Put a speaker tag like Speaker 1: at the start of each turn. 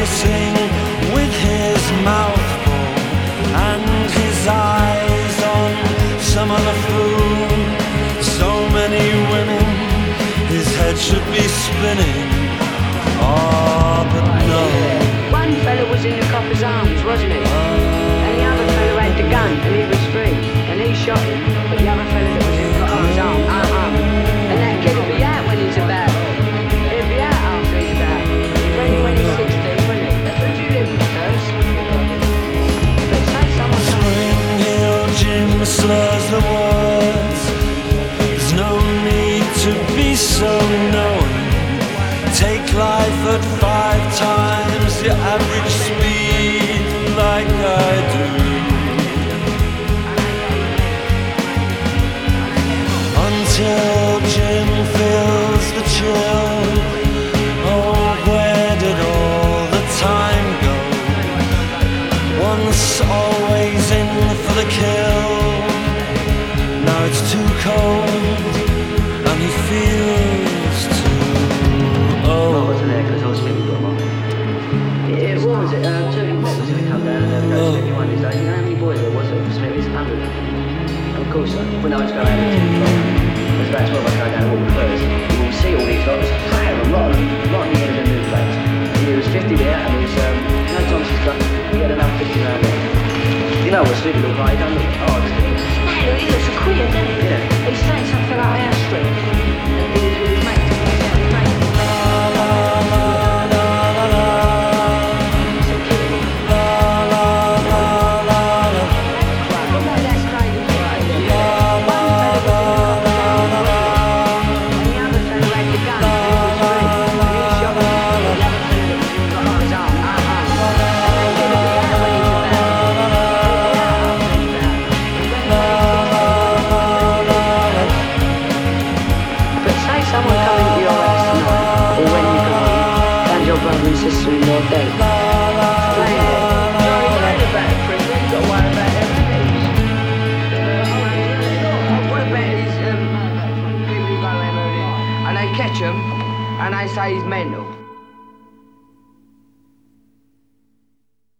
Speaker 1: kissing with his mouth full and his eyes on some other fool. So many women, his head should be spinning. Oh, but no.
Speaker 2: One fella was in the copper's arms, wasn't he? And the other fella had the gun, and he was free. And he shot him, but the other fella that was in the copper's arms, and that kid will be out when he's about. He'll be out after he's about. When he's 16, won't he? That's what you live with first. But say someone...
Speaker 1: Spring Hill Jim slurs the words. There's no need to be so knowing. Take life at 5 times your average speed, like I do. Until Jim feels the chill. Oh, where did all the time go? Once always in for the kill. Now it's too cold, and he feels too old.
Speaker 3: What was it there? Because I was speaking to him. It was. Turning Pop was going to come down and go to Smithy one of these days. You know how many boys there was at Smithy's? 100. Of course, when I was going out at 2 o'clock, there's about 12 of us going down all the first. You will see all these lots, prayer and lot of the end of the new place. And there was 50 there, and there was, you know, Thompson's club, he had another 50 around there. You know what Smithy looked like? He don't look hard, does he?
Speaker 2: No, he looks a queer, doesn't he?
Speaker 3: Yeah.
Speaker 2: He's saying something like our street. And he's with his mate. Sister in your day. And they catch him and they say he's mental.